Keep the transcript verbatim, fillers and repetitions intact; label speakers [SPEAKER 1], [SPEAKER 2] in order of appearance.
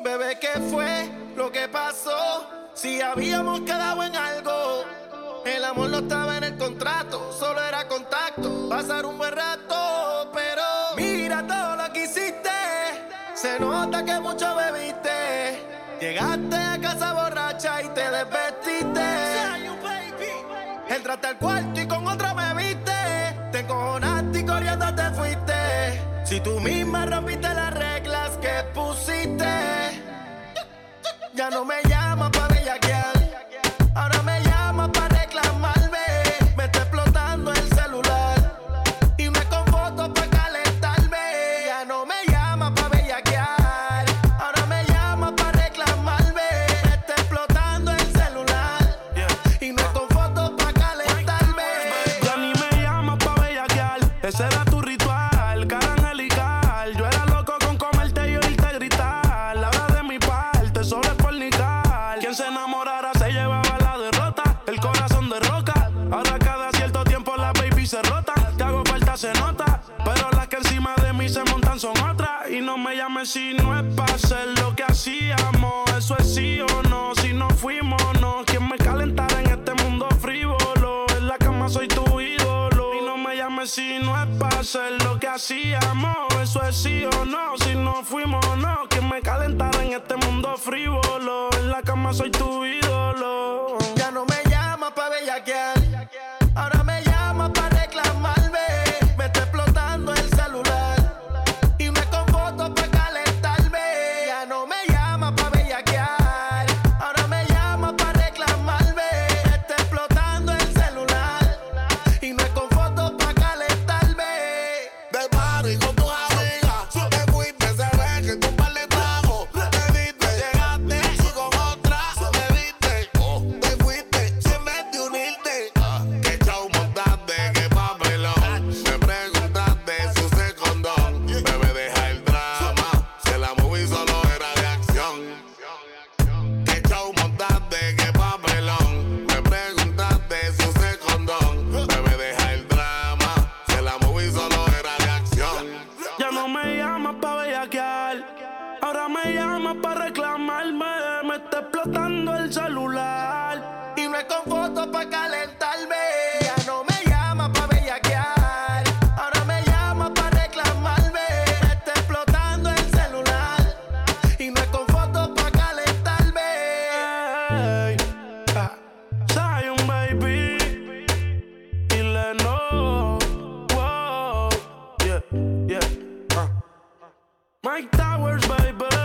[SPEAKER 1] Bebé, ¿qué fue lo que pasó? Si habíamos quedado en algo. El amor no estaba en el contrato, solo era contacto. Pasar un buen rato, pero mira todo lo que hiciste. Se nota que mucho bebiste. Llegaste a casa borracha y te desvestiste. Entraste al cuarto y con otra me viste. Te encojonaste y corriendo te fuiste. Si tú misma rompiste las reglas que pusiste. Ya no me llamas pa' bellaquear. Ahora me llamas pa' reclamarme. Me está explotando el celular y me con fotos pa' calentarme. Ya no me llamas pa' bellaquear. Ahora me llamas pa' reclamarme. Me está explotando el celular y me con fotos pa' calentarme.
[SPEAKER 2] Ya ni me llamas pa' bellaquear. Ese era tu ritual, cara angelical. Yo era loco con comerte y oírte gritar. La hora de mi parte, solo es fornicar. Quien se enamorara se llevaba la derrota. El corazón de roca. Ahora cada cierto tiempo la baby se rota. Te hago falta, se nota. Pero las que encima de mí se montan son otras. Y no me llames si no es pa' hacer lo que hacíamos. Eso es sí o no, si no fuimos no. Quien me calentara en este mundo frívolo. En la cama soy tu ídolo. Y no me llames si no es pa' hacer lo que hacíamos. Eso es sí o no, si no fuimos no. Quien me calentara en este mundo frívolo. En la cama soy tu ídolo.
[SPEAKER 1] Ya no me llamas pa' bellaquear. Ahora me llamas pa' reclamarme. Me está explotando el celular y me con fotos pa' calentarme. Ya no me llamas pa' bellaquear. Ahora me llamas pa' reclamarme. Me está explotando el celular y me con fotos pa' calentarme.
[SPEAKER 3] De party con tus amigas, te fuiste, se ve que tú par de tragos. Te diste, llegaste y con otra me viste. Oh, te fuiste sin vez de unirte. Ah, que chau montaste, que papelón. Me preguntaste si usé condón. Bebé, deja el drama, si la movie solo era de acción. Que chau montaste, que papelón. Me preguntaste si usé condón. Bebé, deja el drama, si la movie solo era de acción.
[SPEAKER 2] Ya no me llamas pa' bellaquear. Ahora me llamas pa' reclamarme. Me está explotando el celular
[SPEAKER 1] Y no es con fotos pa' calentarme. Ya no me llamas pa' bellaquear. Ahora me llamas pa' reclamarme. Me está explotando el celular y no es con fotos pa' calentarme.
[SPEAKER 2] Hey, ah, Zion, baby. Y Leno. Wow. Yeah, yeah. Uh. Mike Towers, baby.